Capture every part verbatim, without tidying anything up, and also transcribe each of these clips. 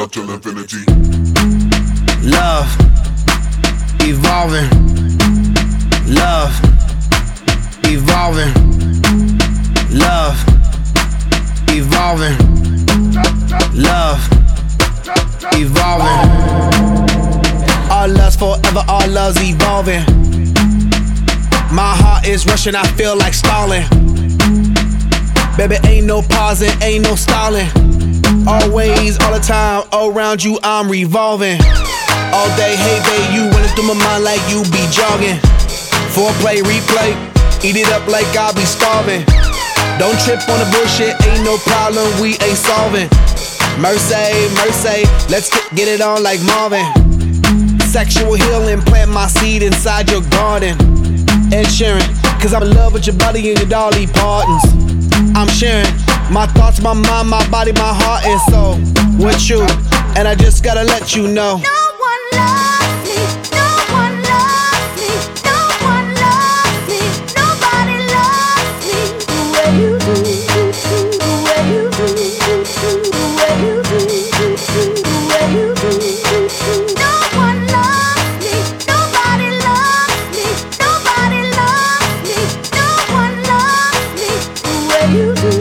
Love till infinity. Love, evolving. Love, evolving. Love, evolving. Love, evolving. Our love's forever, our love's evolving. My heart is rushing, I feel like stalling. Baby, ain't no pausing, ain't no stalling. Always, all the time, around you I'm revolving. All day, hey babe, you running through my mind like you be jogging. Foreplay, replay, eat it up like I be starving. Don't trip on the bullshit, ain't no problem, we ain't solving. Mercy, mercy, let's get, get it on like Marvin. Sexual healing, plant my seed inside your garden. Ed Sheeran, cause I'm in love with your body and your Dolly Partons. I'm sharing my thoughts, my mind, my body, my heart and soul with you, and I just gotta let you know. No one loves me, no one loves me, no one loves me, nobody loves me the way you do, the way you do, the way you do, the way you do. No one loves me, nobody loves me, nobody loves me, no one loves me the way you do.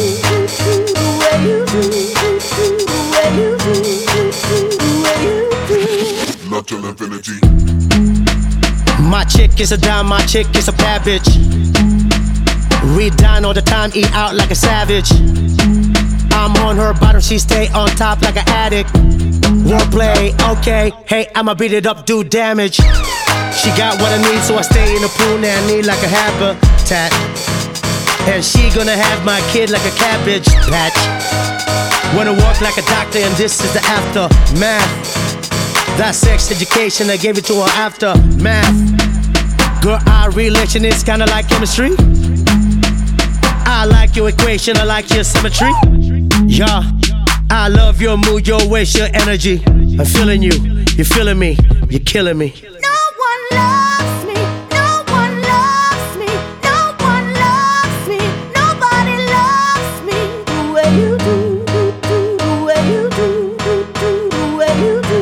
Love till infinity. My chick is a dime, my chick is a bad bitch. We dine all the time, eat out like a savage. I'm on her bottom, she stay on top like an addict. Wordplay, okay, hey, I'ma beat it up, do damage. She got what I need, so I stay in the pool now, I need like a habitat. And she gonna have my kid like a cabbage patch. Wanna walk like a doctor, and this is the aftermath. That sex education, I gave it to her after math. Girl, our relation is kinda like chemistry. I like your equation, I like your symmetry. Yeah, I love your mood, your waist, your energy. I'm feeling you, you're feeling me, you're killing me. No one loves me, no one loves me, no one loves me, nobody loves me the way you do, the way you do, the way you do.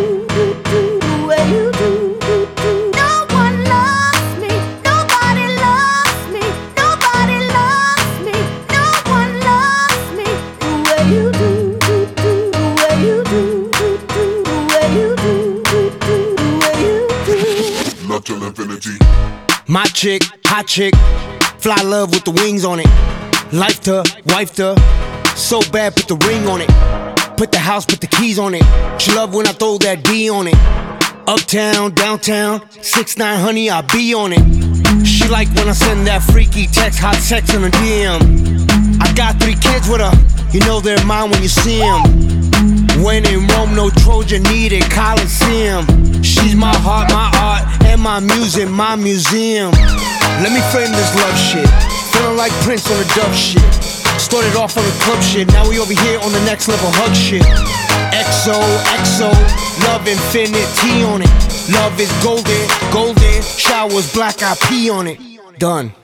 Love till infinity. My chick, hot chick, fly love with the wings on it. Life to, wife to, so bad put the ring on it. Put the house, put the keys on it. She love when I throw that D on it. Uptown, downtown, six nine honey, I be on it. She like when I send that freaky text, hot sex in a D M. I got three kids with her, you know they're mine when you see them. When in Rome, no Trojan needed Coliseum. She's my heart, my art, and my music, my museum. Let me frame this love shit, feeling like Prince on the Dove shit. Started off on the club shit, now we over here on the next level hug shit. X O, X O, love infinity on it. Love is golden, golden, showers black, I pee on it. Done.